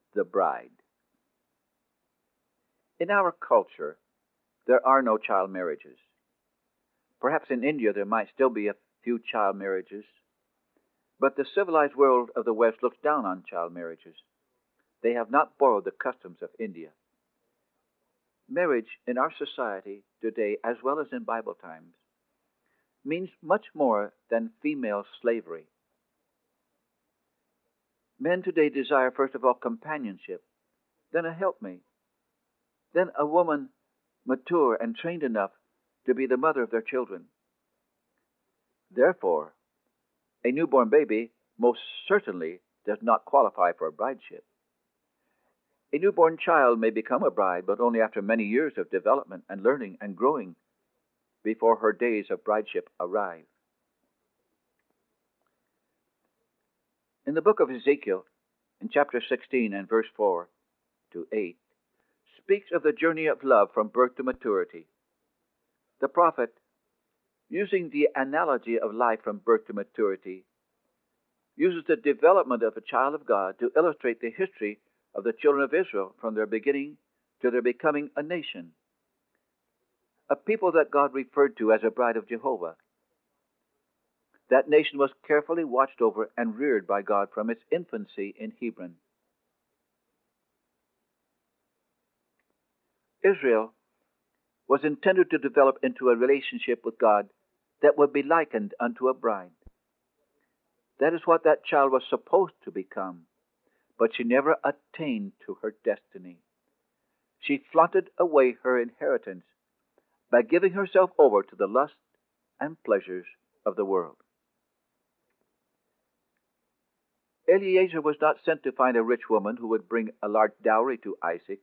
the bride. In our culture, there are no child marriages. Perhaps in India there might still be a few child marriages, but the civilized world of the West looks down on child marriages. They have not borrowed the customs of India. Marriage in our society today, as well as in Bible times, means much more than female slavery. Men today desire, first of all, companionship, then a helpmate, then a woman mature and trained enough to be the mother of their children. Therefore, a newborn baby most certainly does not qualify for a brideship. A newborn child may become a bride, but only after many years of development and learning and growing before her days of brideship arrive. In the book of Ezekiel, in chapter 16 and verse 4 to 8, speaks of the journey of love from birth to maturity. The prophet, using the analogy of life from birth to maturity, uses the development of a child of God to illustrate the history of the children of Israel from their beginning to their becoming a nation, a people that God referred to as a bride of Jehovah. That nation was carefully watched over and reared by God from its infancy in Hebron. Israel was intended to develop into a relationship with God that would be likened unto a bride. That is what that child was supposed to become, but she never attained to her destiny. She flaunted away her inheritance by giving herself over to the lust and pleasures of the world. Eliezer was not sent to find a rich woman who would bring a large dowry to Isaac.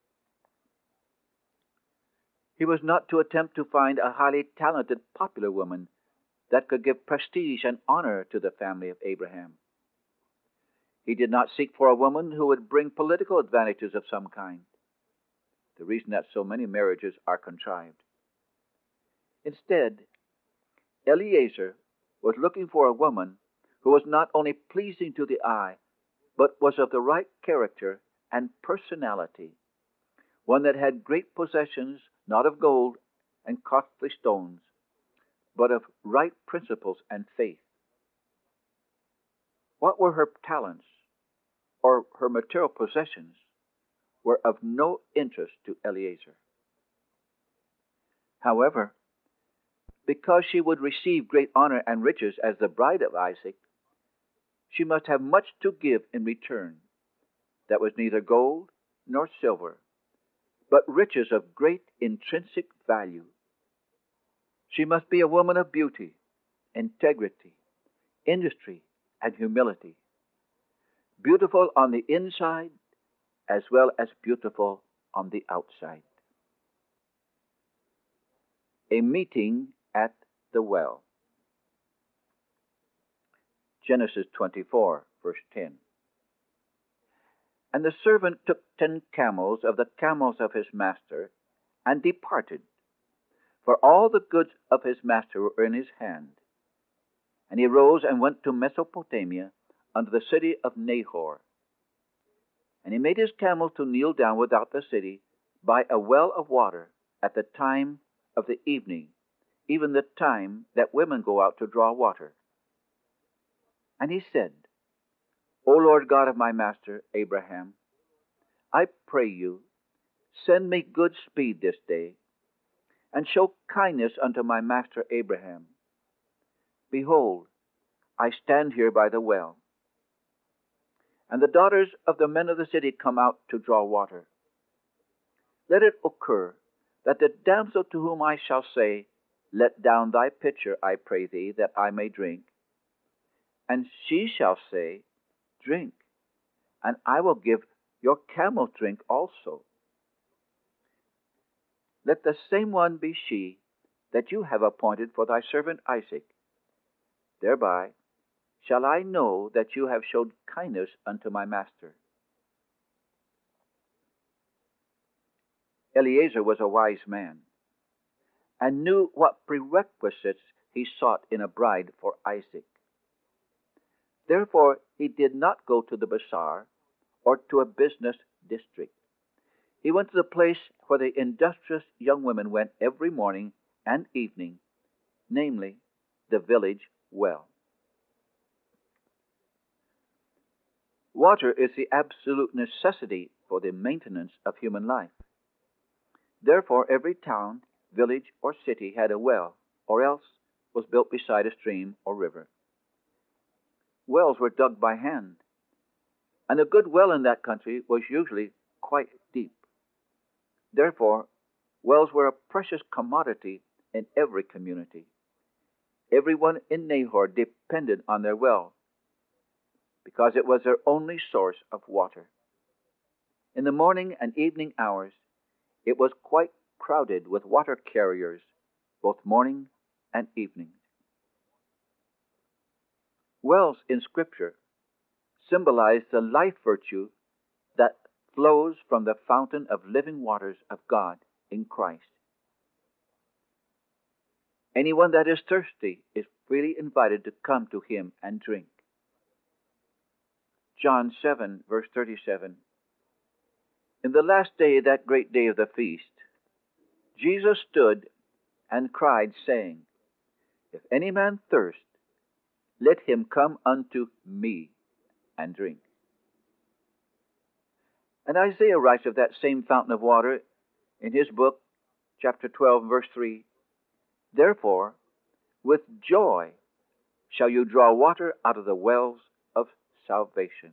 He was not to attempt to find a highly talented, popular woman that could give prestige and honor to the family of Abraham. He did not seek for a woman who would bring political advantages of some kind, the reason that so many marriages are contrived. Instead, Eliezer was looking for a woman who was not only pleasing to the eye, but was of the right character and personality, one that had great possessions, not of gold and costly stones, but of right principles and faith. What were her talents or her material possessions were of no interest to Eliezer. However, because she would receive great honor and riches as the bride of Isaac, she must have much to give in return that was neither gold nor silver, but riches of great intrinsic value. She must be a woman of beauty, integrity, industry, and humility, beautiful on the inside as well as beautiful on the outside. A meeting at the well. Genesis 24, verse 10. And the servant took 10 camels of the camels of his master, and departed, for all the goods of his master were in his hand. And he rose and went to Mesopotamia, unto the city of Nahor. And he made his camels to kneel down without the city, by a well of water, at the time of the evening, even the time that women go out to draw water. And he said, O Lord God of my master Abraham, I pray you, send me good speed this day, and show kindness unto my master Abraham. Behold, I stand here by the well, and the daughters of the men of the city come out to draw water. Let it occur that the damsel to whom I shall say, Let down thy pitcher, I pray thee, that I may drink, and she shall say, Drink, and I will give your camel drink also. Let the same one be she that you have appointed for thy servant Isaac. Thereby shall I know that you have showed kindness unto my master. Eliezer was a wise man, and knew what prerequisites he sought in a bride for Isaac. Therefore he did not go to the bazaar, or to a business district. He went to the place where the industrious young women went every morning and evening, namely, the village well. Water is the absolute necessity for the maintenance of human life. Therefore, every town, village, or city had a well, or else was built beside a stream or river. Wells were dug by hand, and a good well in that country was usually quite deep. Therefore, wells were a precious commodity in every community. Everyone in Nahor depended on their well, because it was their only source of water. In the morning and evening hours, it was quite crowded with water carriers, both morning and evening. Wells in Scripture symbolize the life virtue that flows from the fountain of living waters of God in Christ. Anyone that is thirsty is freely invited to come to him and drink. John 7, verse 37. In the last day, that great day of the feast, Jesus stood and cried, saying, If any man thirst, let him come unto me and drink. And Isaiah writes of that same fountain of water in his book, chapter 12, verse 3, Therefore, with joy shall you draw water out of the wells of salvation.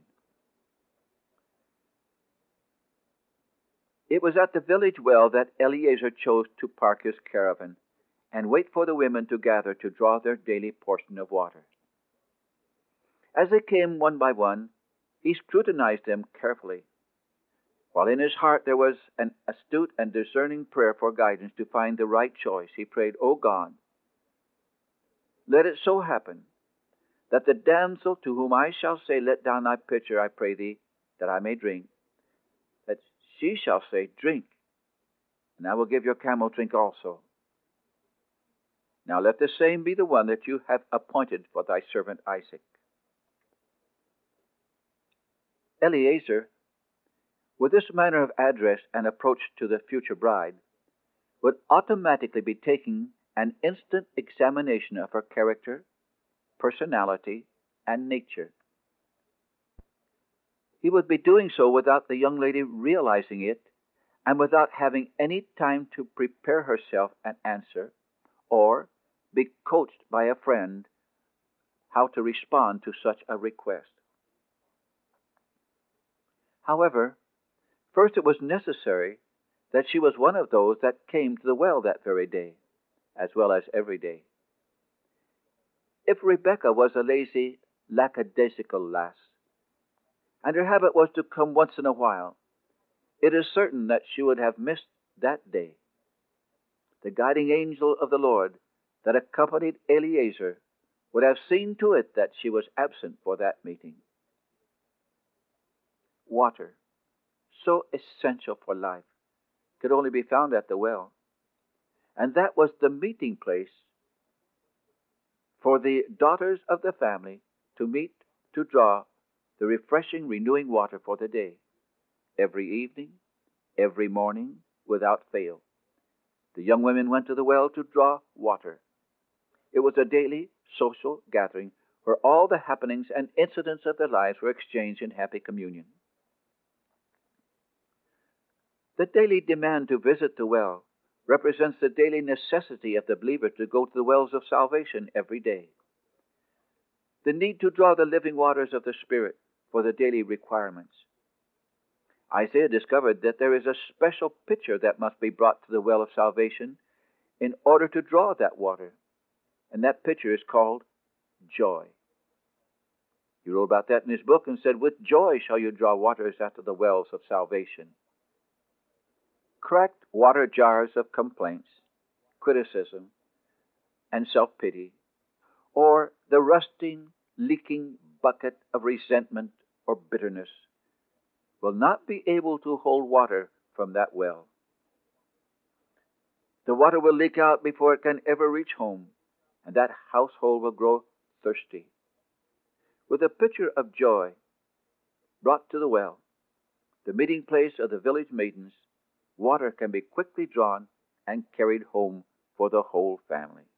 It was at the village well that Eliezer chose to park his caravan and wait for the women to gather to draw their daily portion of water. As they came one by one, he scrutinized them carefully, while in his heart there was an astute and discerning prayer for guidance to find the right choice. He prayed, O God, let it so happen that the damsel to whom I shall say, Let down thy pitcher, I pray thee, that I may drink, that she shall say, Drink, and I will give your camel drink also. Now let the same be the one that you have appointed for thy servant Isaac. Eliezer, with this manner of address and approach to the future bride, would automatically be taking an instant examination of her character, personality, and nature. He would be doing so without the young lady realizing it, and without having any time to prepare herself an answer, or be coached by a friend how to respond to such a request. However, first it was necessary that she was one of those that came to the well that very day, as well as every day. If Rebekah was a lazy, lackadaisical lass, and her habit was to come once in a while, it is certain that she would have missed that day. The guiding angel of the Lord that accompanied Eliezer would have seen to it that she was absent for that meeting. Water, so essential for life, could only be found at the well, and that was the meeting place for the daughters of the family to meet to draw the refreshing, renewing water for the day, every evening, every morning, without fail. The young women went to the well to draw water. It was a daily social gathering where all the happenings and incidents of their lives were exchanged in happy communion. The daily demand to visit the well represents the daily necessity of the believer to go to the wells of salvation every day. The need to draw the living waters of the Spirit for the daily requirements. Isaiah discovered that there is a special pitcher that must be brought to the well of salvation in order to draw that water, and that pitcher is called joy. He wrote about that in his book and said, With joy shall you draw waters out of the wells of salvation. Cracked water jars of complaints, criticism, and self-pity, or the rusting, leaking bucket of resentment or bitterness will not be able to hold water from that well. The water will leak out before it can ever reach home, and that household will grow thirsty. With a pitcher of joy brought to the well, the meeting place of the village maidens, water can be quickly drawn and carried home for the whole family.